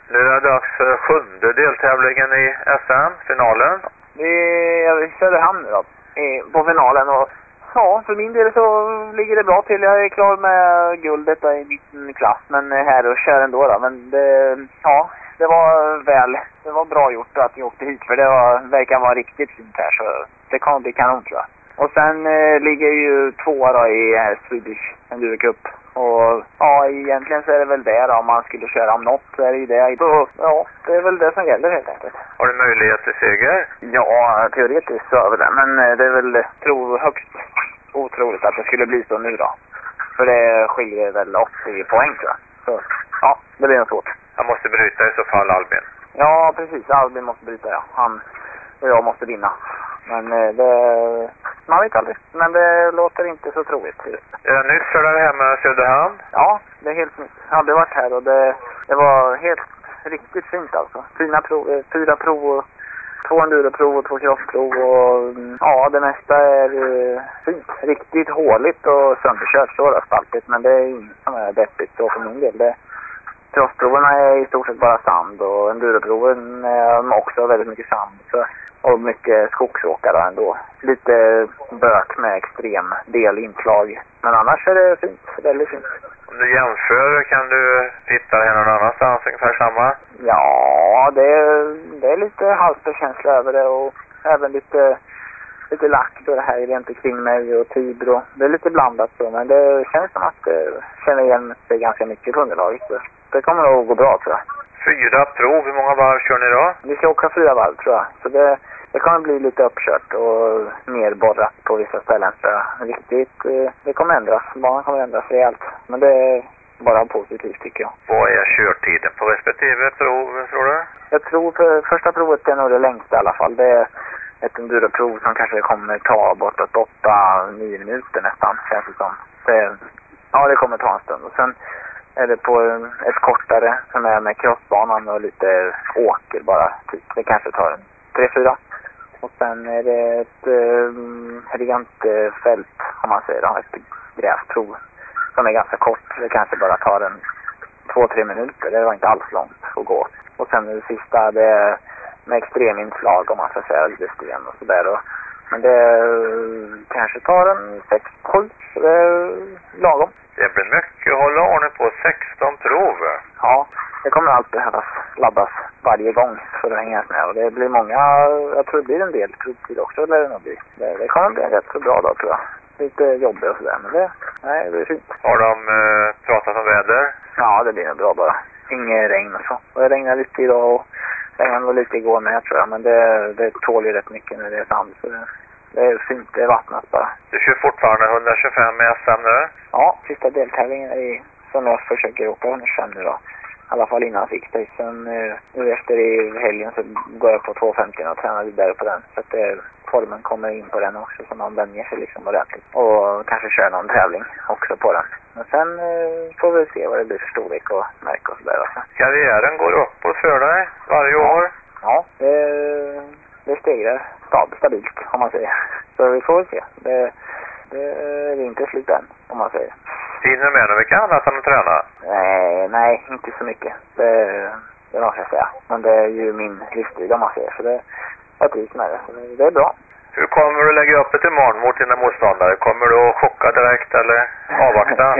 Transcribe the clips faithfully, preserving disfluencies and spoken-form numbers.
Nu är det dags för sjunde deltävlingen i S M-finalen. Det är i Söderhamn nu då, på finalen. Och ja, för min del så ligger det bra till. Jag är klar med guldet i min klass, men här och kör ändå då. Men det, ja, det var väl, det var bra gjort att jag åkte hit, för det var, verkar vara riktigt fint här, så det kan bli kanon tror jag. Och sen eh, ligger ju tvåa då i här Swedish Enduro Cup. Och ja, egentligen så är det väl det då, om man skulle köra om något så är det ju det. Så, ja, det är väl det som gäller helt enkelt. Har du möjlighet till seger? Ja, teoretiskt så är det, men det är väl tro, högst otroligt att det skulle bli så nu då. För det skiljer väl åttio poäng tror jag. Så ja, det blir nog svårt. Han måste bryta i så fall, Albin. Ja, precis. Albin måste bryta, ja. Han och jag måste vinna. Men det, man vet aldrig. Men det låter inte så troligt. Är det nytt för dig hemma i Söderhamn? Ja, det är helt nytt. Jag har aldrig varit här och det, det var helt riktigt fint alltså. Fina prov, fyra prov och två enduroprov och två crossprov och ja, det mesta är uh, fint. Riktigt håligt och sönderkört så spaltigt, men det är inget som är deppigt så för min del. Det, crossproverna är i stort sett bara sand och enduroproven är också väldigt mycket sand. Så. Och mycket skogsåkare ändå. Lite bök med extrem delinslag. Men annars är det fint. Väldigt fint. Om du jämför, kan du hitta det någon annanstans ungefär samma? Ja, det är, det är lite halsbekänsla över det. Och även lite, lite lack då det här är inte kring mig och Tibro. Det är lite blandat så. Men det känns som att det känner igen sig ganska mycket på underlaget. Det kommer att gå bra tror jag. Fyra prov, hur många varv kör ni då? Vi ska åka fyra varv tror jag. Så det... Det kan bli lite uppkört och nerborrat på vissa ställen. Så riktigt, det kommer ändras. Banan kommer ändras rejält. Men det är bara positivt tycker jag. Vad är körtiden på respektive prov, tror du? Jag tror för första provet är nog det längsta i alla fall. Det är ett enduroprov som kanske kommer ta bortåt åtta nio minuter nästan, känns det som. Det, ja, det kommer ta en stund. Och sen är det på ett kortare som är med crossbanan och lite åker bara. Typ. Det kanske tar en tre fyra. Och sen är det ett eh, rent eh, fält, om man säger då, ett gräsprov som är ganska kort. Det kanske bara tar en två tre minuter. Det var inte alls långt att gå. Och sen det sista, det är med extreminslag om man ska säga, lite sten och sådär. Men det eh, kanske tar en sex sju, så det är lagom. Det blir mycket att hålla ordning på, sexton prov. Ja, det kommer alltid behövas laddas varje gång för att hänga med. Och det blir många, jag tror det blir en del provtid också. Eller det, blir. Det, det kommer bli rätt så bra då tror jag. Lite jobbigt och sådär, men det, nej, det är fint. Har de eh, pratat om väder? Ja, det blir nog bra bara. Inget regn och så. Och det regnar lite idag och regnade lite igår med tror jag. Men det, det tål ju rätt mycket när det är sand. Så det, det är fint, det är vattnat bara. Du kör fortfarande hundratjugofem med S M nu? Ja, sista deltävlingen är som jag försöker åka hundratjugofem nu då. I alla fall innan fick det. Sen nu efter i helgen så går jag på tvåhundrafemtio och tränar vidare på den. Så att det, formen kommer in på den också så man vänjer sig liksom ordentligt. Och kanske kör någon tävling också på den. Men sen eh, får vi se vad det blir för storlek och märke och sådär. Alltså. Karriären går uppåt för dig varje år? Ja, det, det stegrar stab, stabilt om man säger. Så vi får se. Det, det är inte slut än om man säger. Hinner du med något mycket annat än att träna? Nej, nej, inte så mycket. Det, det måste jag säga. Men det är ju min livsstil om man säger. Så det, jag trivs med det. Så det, det är bra. Hur kommer du lägga upp det imorgon mot dina motståndare? Kommer du att chocka direkt eller avvakta?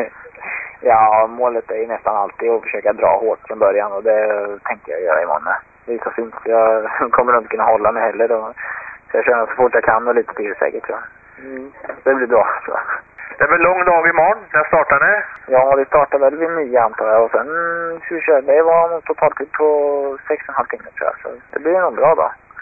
Ja, målet är ju nästan alltid att försöka dra hårt från början. Och det tänker jag göra imorgon. Det är så fint. Jag kommer inte kunna hålla mig heller. Då. Så jag känner så fort jag kan och lite till säkert tror jag. Mm. Det blir bra tror jag. Det blir en lång dag imorgon. När startar ni? Ja, vi startar väl vid nio antar jag. Och sen ska vi köra. Det var totalt på sex och en halv timme tror jag. Så det blir nog bra då.